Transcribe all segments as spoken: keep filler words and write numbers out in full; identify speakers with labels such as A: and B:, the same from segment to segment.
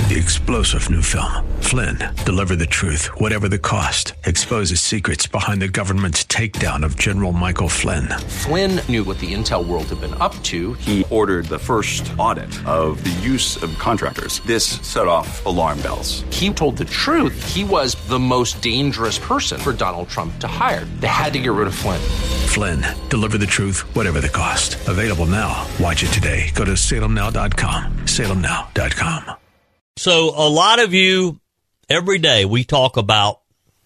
A: the explosive new film, Flynn, Deliver the Truth, Whatever the Cost, exposes secrets behind the government's takedown of General Michael Flynn.
B: Flynn knew what the intel world had been up to.
C: He ordered the first audit of the use of contractors. This set off alarm bells.
B: He told the truth. He was the most dangerous person for Donald Trump to hire. They had to get rid of Flynn.
A: Flynn, Deliver the Truth, Whatever the Cost. Available now. Watch it today. Go to salem now dot com. salem now dot com.
D: So a lot of you, every day we talk about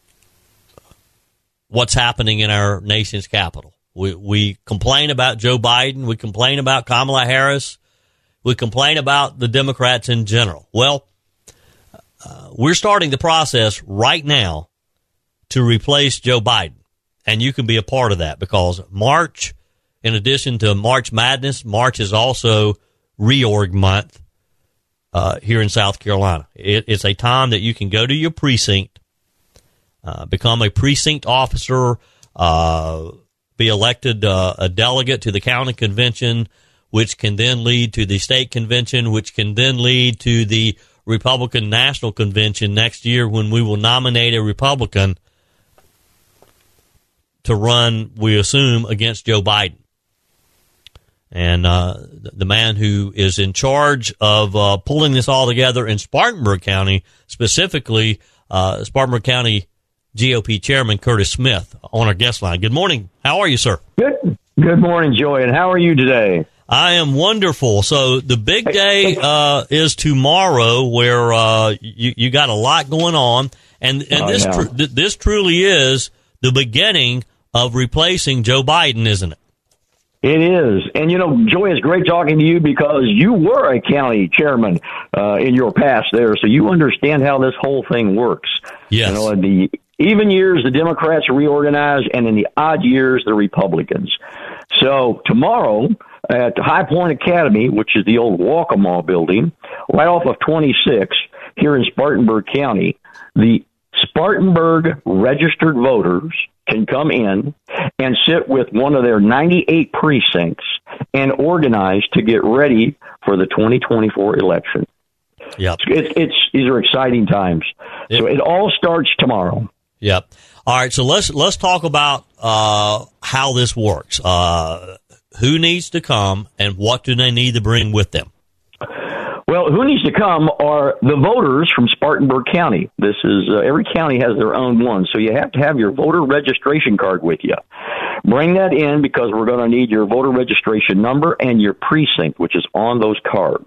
D: what's happening in our nation's capital. We, we complain about Joe Biden. We complain about Kamala Harris. We complain about the Democrats in general. Well, uh, we're starting the process right now to replace Joe Biden. And you can be a part of that because March, in addition to March Madness, March is also reorg month. Uh, here in South Carolina. It, it's a time that you can go to your precinct, uh, become a precinct officer, uh, be elected uh, a delegate to the county convention, which can then lead to the state convention, which can then lead to the Republican National Convention next year when we will nominate a Republican to run, we assume, against Joe Biden. And uh, the man who is in charge of uh, pulling this all together in Spartanburg County, specifically uh, Spartanburg County G O P Chairman Curtis Smith, on our guest line. Good morning. How are you, sir?
E: Good. Good morning, Joy. And how are you today?
D: I am wonderful. So the big day uh, is tomorrow, where uh, you, you got a lot going on, and and
E: oh,
D: this
E: yeah.
D: tr- th- this truly is the beginning of replacing Joe Biden, isn't it?
E: It is. And, you know, Joy, it's great talking to you because you were a county chairman uh, in your past there, so you understand how this whole thing works.
D: Yes.
E: You know, in the even years, the Democrats reorganize, and in the odd years, the Republicans. So tomorrow at High Point Academy, which is the old Walk-A-Mall building, right off of twenty-six here in Spartanburg County, the Spartanburg registered voters can come in and sit with one of their ninety-eight precincts and organize to get ready for the twenty twenty-four election.
D: Yep.
E: It's, it's, these are exciting times. Yep. So it all starts tomorrow.
D: Yep. All right. So let's, let's talk about, uh, how this works. Uh, who needs to come and what do they need to bring with them?
E: Well, who needs to come are the voters from Spartanburg County. This is uh, every county has their own one, so you have to have your voter registration card with you. Bring that in because we're going to need your voter registration number and your precinct, which is on those cards.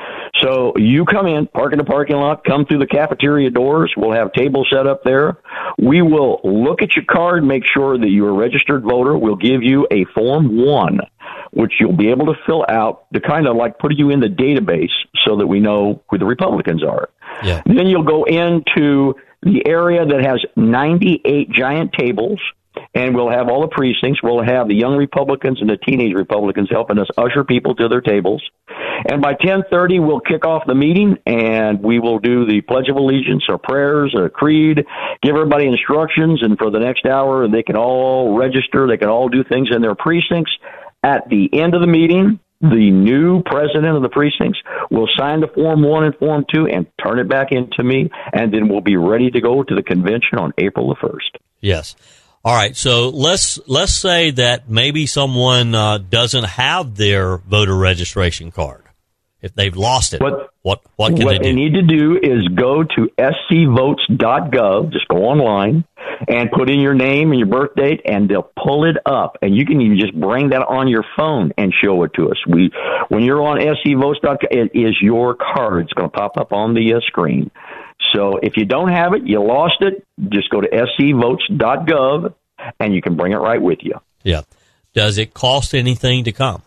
E: So you come in, park in the parking lot, come through the cafeteria doors. We'll have tables set up there. We will look at your card, make sure that you're a registered voter. We'll give you a Form one, which you'll be able to fill out to kind of like put you in the database so that we know who the Republicans are.
D: Yeah.
E: Then you'll go into the area that has ninety-eight giant tables, and we'll have all the precincts. We'll have the young Republicans and the teenage Republicans helping us usher people to their tables. And by ten thirty, we'll kick off the meeting, and we will do the Pledge of Allegiance, or prayers, or creed, give everybody instructions, and for the next hour, they can all register. They can all do things in their precincts. At the end of the meeting, the new president of the precincts will sign the Form one and Form two and turn it back into me, and then we'll be ready to go to the convention on April the first.
D: Yes. All right, so let's let's say that maybe someone uh, doesn't have their voter registration card. If they've lost it, what what, what can
E: what
D: they do?
E: What they need to do is go to s c votes dot gov, just go online, and put in your name and your birth date, and they'll pull it up. And you can even just bring that on your phone and show it to us. We, when you're on s c votes dot gov, it is your card. It's going to pop up on the uh, screen. So if you don't have it, you lost it, just go to s c votes dot gov, and you can bring it right with you.
D: Yeah. Does it cost anything to come?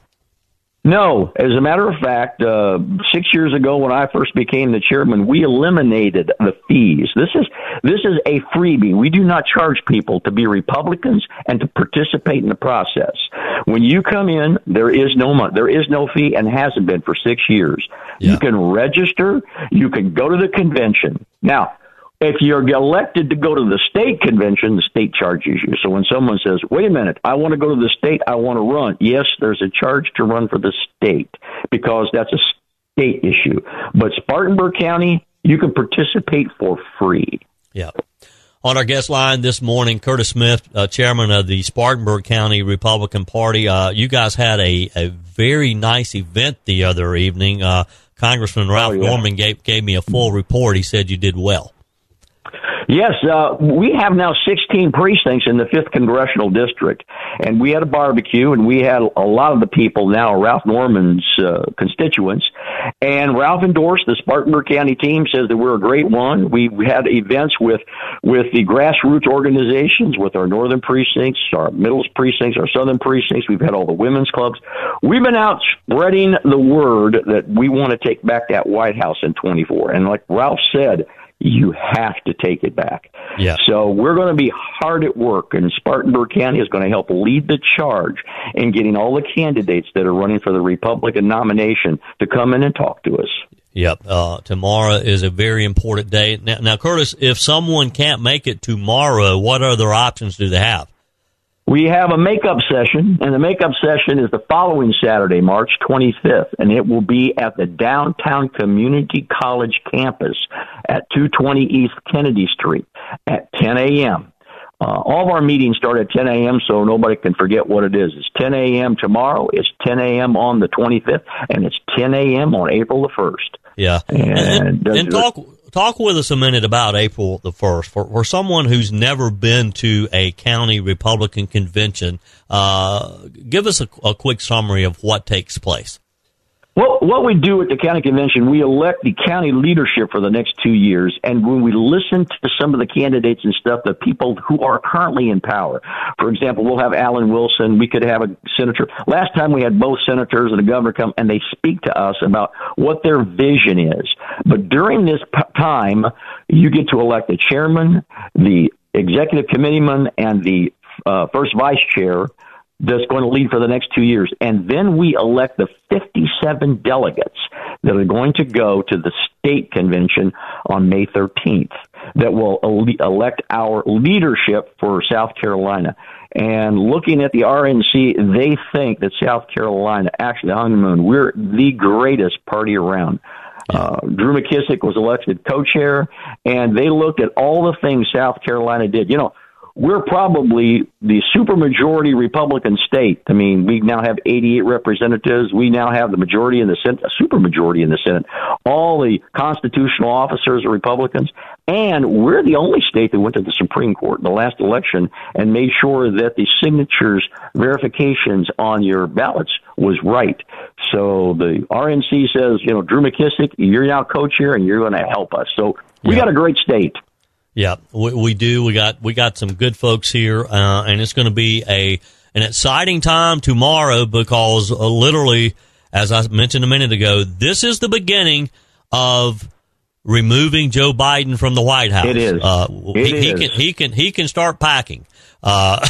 E: No. As a matter of fact, uh, six years ago when I first became the chairman, we eliminated the fees. This is this is a freebie. We do not charge people to be Republicans and to participate in the process. When you come in, there is no money, there is no fee, and hasn't been for six years. Yeah. You can register. You can go to the convention. Now, if you're elected to go to the state convention, the state charges you. So when someone says, wait a minute, I want to go to the state, I want to run. Yes, there's a charge to run for the state because that's a state issue. But Spartanburg County, You can participate for free.
D: Yeah. On our guest line this morning, Curtis Smith, uh, chairman of the Spartanburg County Republican Party. Uh, you guys had a, a very nice event the other evening. Uh, Congressman Ralph oh, yeah. Norman gave, gave me a full report. He said you did well.
E: Yes, uh, we have now sixteen precincts in the fifth Congressional District, and we had a barbecue, and we had a lot of the people now, Ralph Norman's uh, constituents, and Ralph endorsed the Spartanburg County team, says that we're a great one. We had events with, with the grassroots organizations, with our northern precincts, our middle precincts, our southern precincts. We've had all the women's clubs. We've been out spreading the word that we want to take back that White House in twenty-four, and like Ralph said, you have to take it back.
D: Yeah.
E: So we're going to be hard at work, and Spartanburg County is going to help lead the charge in getting all the candidates that are running for the Republican nomination to come in and talk to us.
D: Yep. Uh, tomorrow is a very important day. Now, now, Curtis, if someone can't make it tomorrow, what other options do they have?
E: We have a makeup session, and the makeup session is the following Saturday, March twenty-fifth, and it will be at the Downtown Community College campus at two twenty East Kennedy Street at ten a.m. Uh, all of our meetings start at ten a.m., so nobody can forget what it is. It's ten a.m. tomorrow, it's ten a.m. on the twenty-fifth, and it's ten a.m. on April the first.
D: Yeah.
E: And,
D: and, and talk talk with us a minute about April the first. For, for someone who's never been to a county Republican convention, uh, give us a, a quick summary of what takes place.
E: Well, what we do at the county convention, we elect the county leadership for the next two years, and when we listen to some of the candidates and stuff, the people who are currently in power. For example, we'll have Alan Wilson. We could have a senator. Last time we had both senators and the governor come, and they speak to us about what their vision is. But during this p- time, you get to elect the chairman, the executive committeeman, and the uh, first vice chair that's going to lead for the next two years. And then we elect the fifty-seven delegates that are going to go to the state convention on May thirteenth that will elect our leadership for South Carolina. And looking at the R N C, they think that South Carolina, actually, on the moon, we're the greatest party around. Uh, Drew McKissick was elected co-chair, and they looked at all the things South Carolina did. You know, we're probably the supermajority Republican state. I mean, we now have eighty-eight representatives. We now have the majority in the Senate, a supermajority in the Senate. All the constitutional officers are Republicans. And we're the only state that went to the Supreme Court in the last election and made sure that the signatures verifications on your ballots was right. So the R N C says, you know, Drew McKissick, you're now co-chair and you're going to help us. So we yeah. got a great state.
D: Yeah, we, we do. We got we got some good folks here, uh, and it's going to be a an exciting time tomorrow because uh, literally, as I mentioned a minute ago, this is the beginning of removing Joe Biden from the White House.
E: It is.
D: Uh,
E: it
D: he,
E: is.
D: he can he can he can start packing uh,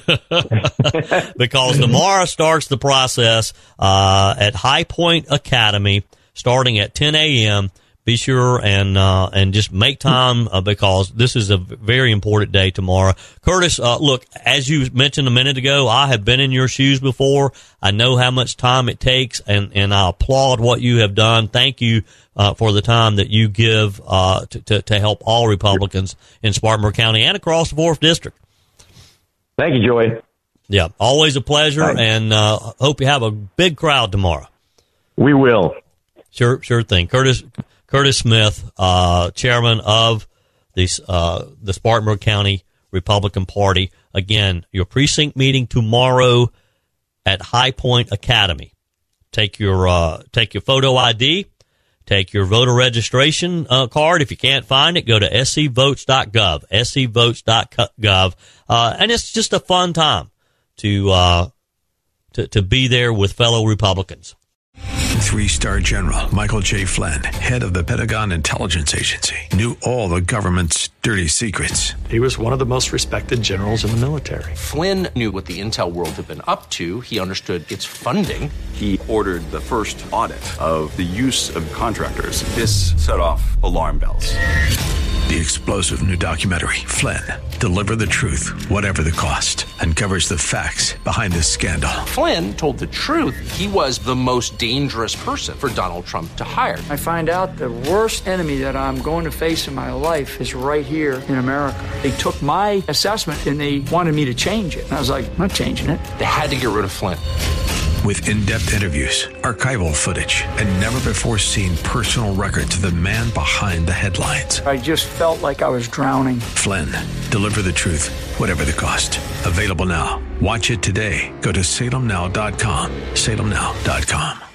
D: because tomorrow starts the process uh, at High Point Academy, starting at ten a.m. Be sure and uh, and just make time uh, because this is a very important day tomorrow. Curtis, uh, look, as you mentioned a minute ago, I have been in your shoes before. I know how much time it takes, and, and I applaud what you have done. Thank you uh, for the time that you give uh, to, to, to help all Republicans in Spartanburg County and across the fourth District.
E: Thank you, Joey.
D: Yeah, always a pleasure,
E: Thanks.
D: and uh, hope you have a big crowd tomorrow.
E: We will.
D: Sure, sure thing. Curtis Curtis Smith, uh, chairman of the uh, the Spartanburg County Republican Party. Again, your precinct meeting tomorrow at High Point Academy. Take your uh, take your photo I D, take your voter registration uh, card. If you can't find it, go to s c votes dot gov, s c votes dot gov, uh, and it's just a fun time to uh, to to be there with fellow Republicans.
A: Three-star General Michael J. Flynn, head of the Pentagon Intelligence Agency, knew all the government's dirty secrets.
F: He was one of the most respected generals in the military.
B: Flynn knew what the intel world had been up to. He understood its funding.
C: He ordered the first audit of the use of contractors. This set off alarm bells.
A: The explosive new documentary, Flynn, deliver the truth, whatever the cost, uncovers the facts behind this scandal.
B: Flynn told the truth. He was the most dangerous person for Donald Trump to hire.
G: I find out the worst enemy that I'm going to face in my life is right here in America. They took my assessment and they wanted me to change it. And I was like, I'm not changing it.
B: They had to get rid of Flynn.
A: With in-depth interviews, archival footage, and never-before-seen personal records of the man behind the headlines.
G: I just felt like I was drowning.
A: Flynn, deliver the truth, whatever the cost. Available now. Watch it today. Go to salem now dot com. salem now dot com.